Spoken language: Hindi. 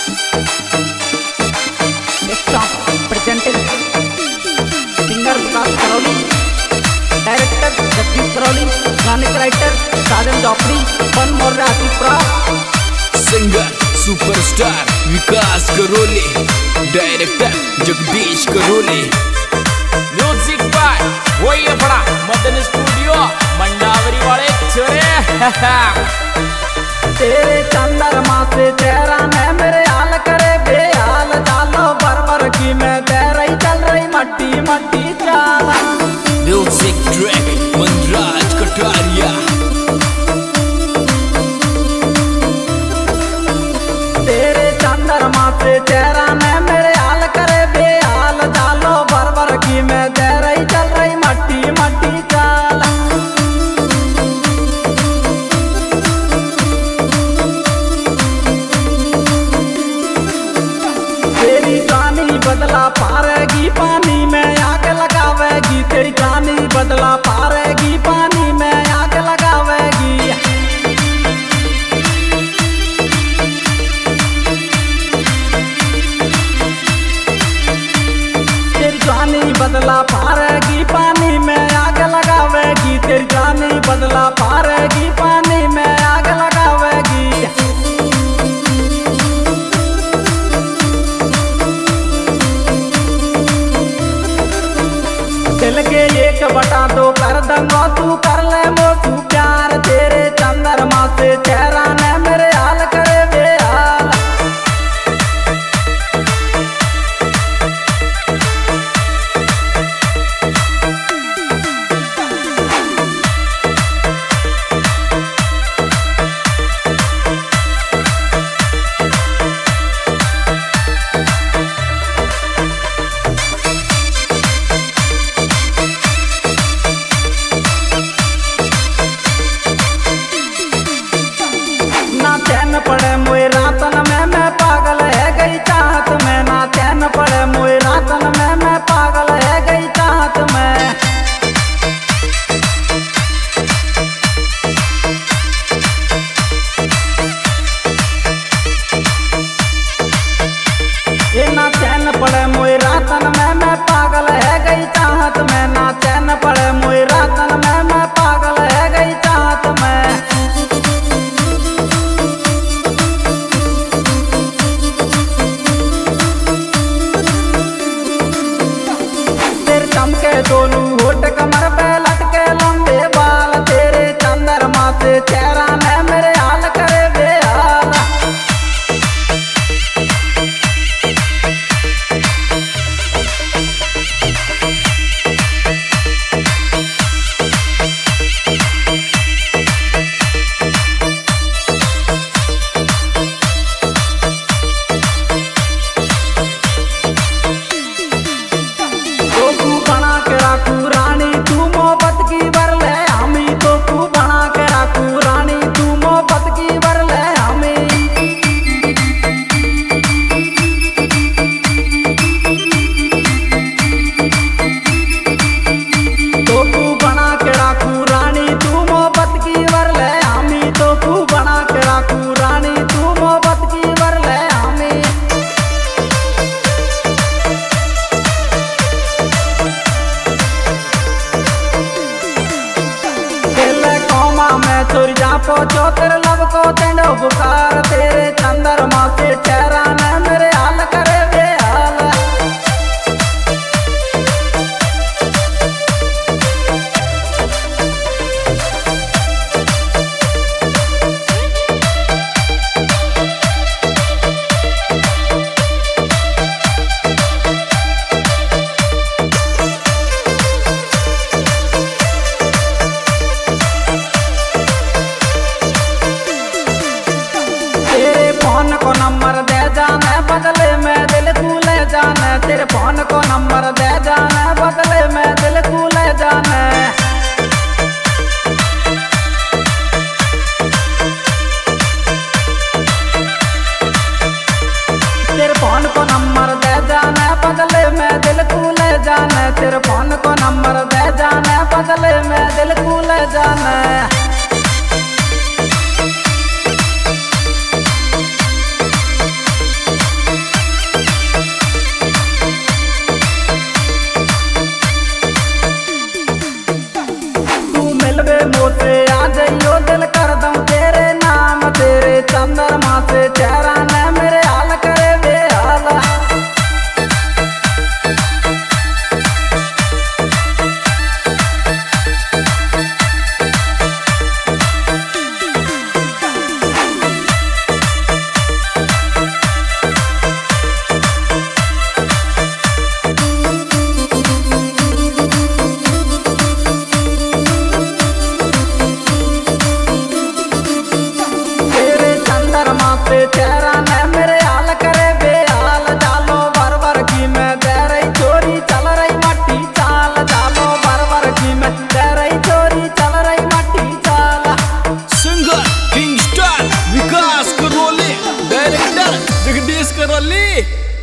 presented singer Vikas Karoli, director Jagdish Karoli, गाने के राइटर साजन चौपड़ी, फन मोर आसिफ प्राप, singer superstar Vikas Karoli, director Jagdish Karoli, music by वही बड़ा मदन स्टूडियो मंडावरी वाले छोरे। तेरे चंद्रमा से चेहरा ने मेरे हाल करे बेहाल, चालो बरबर की मैं तैर रही चल रही मट्टी मट्टी चाला। Music track Manraj Kataria. तेरे चंद्रमा से चेहरा ने मेरे हाल करे बेहाल, चालो बरबर की मैं तैर रही चल रही मट्टी मट्टी चाला। तेरी कहानी बदला पारेगी पानी में आग लगावेगी, तेरी कहानी बदला पारेगी पानी में आग लगावेगी। तेरी कहानी बदला पारेगी पानी में आग लगावेगी, तेरी कहानी बदला पारेगी पानी में आग लगावेगी। दिल के 1/2 कर दूंगा तू कर ले मोसू प्यार, तेरे चंद्रमा से चेहरा ने मेरे हाल करे बेहाल। ना चैन पड़े मोए रातन में मैं पागल है गई चाहत में, ना चैन पड़े मोए रातन में मैं पागल है गई चाहत में। ये ना चैन पड़े मोए रातन में मैं पागल है गई चाहत में, ना चैन पड़े मोए रातन में मैं पागल है गई चाहत में। तेरे चमके दोनों होठ कमर पे लटके लंबे बाल, तेरे चंद्रमा से चेहरा ने मेरे हाल करे बेहाल। तो तू बना के राखू रानी तू मोहब्बत की वर ले हमी, तो तू बना के राखू रानी तू मोहब्बत की वर ले हमी। तो तू बना के राखू रानी तू मोहब्बत की वर ले हमी, तो तू बना के राखू रानी तू मोहब्बत की वर ले हमी। तेरे कौमा में चोरी जा पहुंचो तेरे लब को तेंडो बुकार, तेरे चंद्रमा से चेहरा ने मेरे हाल करे बेहाल। तेरे फोन को नंबर दे जाने बदले में दिल तू ले जाने, तेरे फोन को नंबर दे जाने बदले में दिल तू ले जाने। तेरे फोन को नंबर दे जाने बदले में दिल तू ले जाने, तेरे फोन को नंबर दे जाने बदले में दिल तू ले जाने। जगदीश करोली।